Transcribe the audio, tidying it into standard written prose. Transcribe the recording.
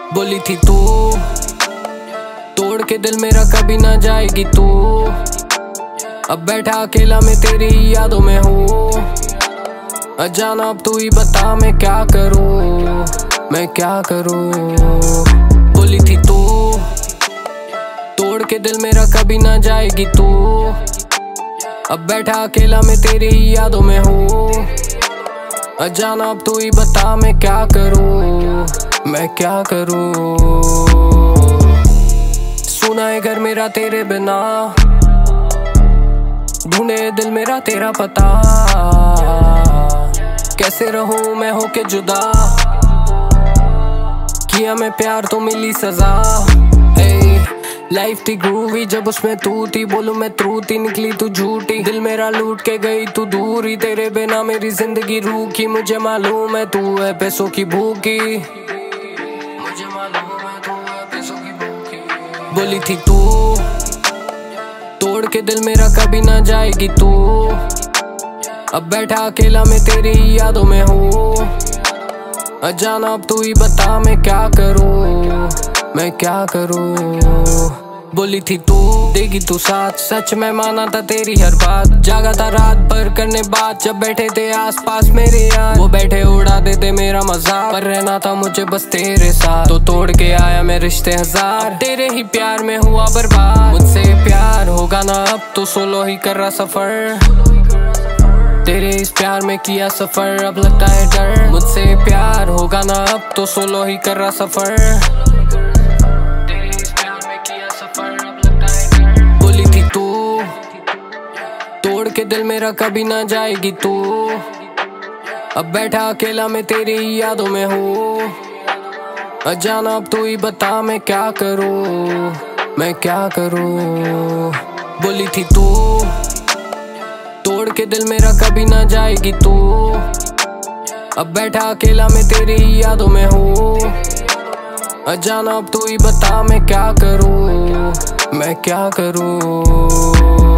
बोली थी तू तोड़ के दिल मेरा कभी ना जाएगी तू। अब बैठा अकेला मैं तेरी यादों में हूँ। अजाना अब तू ही बता मैं क्या करूँ, मैं क्या करूँ। बोली थी तू तोड़ के दिल मेरा कभी ना जाएगी तू। अब बैठा अकेला मैं तेरी यादों में हूँ। अजाना अब तू ही बता मैं क्या करूँ, मैं क्या करूँ। सुना है घर मेरा तेरे बिना, ढूंढे दिल मेरा तेरा पता। कैसे रहूं मैं होके जुदा, किया मैं प्यार तो मिली सजा। लाइफ थी ग्रूवी जब उसमें तू थी, बोलूं मैं ट्रू थी निकली तू झूठी। दिल मेरा लूट के गई तू दूरी, तेरे बिना मेरी जिंदगी रूखी। मुझे मालूम है तू है पैसों की भूखी, मुझे मालूम है तू है पैसों की भूखी। बोली थी तू तोड़ के दिल मेरा कभी ना जाएगी तू। अब बैठा अकेला मैं तेरी यादों में हूँ। अजाना अब तू ही बता मैं क्या करूँ, मैं क्या करूँ। बोली थी तू देगी तू साथ, सच में माना था तेरी हर बात। जागा था रात भर करने बात, जब बैठे थे आस पास मेरे यार। वो बैठे उड़ा देते मेरा मजाक, पर रहना था मुझे बस तेरे साथ। तो तोड़ के आया मैं रिश्ते हजार, तेरे ही प्यार में हुआ बर्बाद। मुझसे प्यार होगा ना अब तो सोलो ही कर रहा सफर। तेरे इस प्यार में किया सफर, अब लगता है डर। मुझसे प्यार होगा ना अब तो सोलो ही कर रहा सफर। तेरे इस प्यार में किया सफर, अब लगता है डर। बोली थी तू तोड़ के दिल मेरा कभी ना जाएगी तू। अब बैठा अकेला मैं तेरी यादों में हूँ। अजाना अब तू ही बता मैं क्या करूँ, मैं क्या करूँ। बोली थी तू तोड़ के दिल मेरा कभी ना जाएगी तू। अब बैठा अकेला मैं तेरी यादों में हूँ। अजाना अब तू ही बता मैं क्या करूँ, मैं क्या करूँ।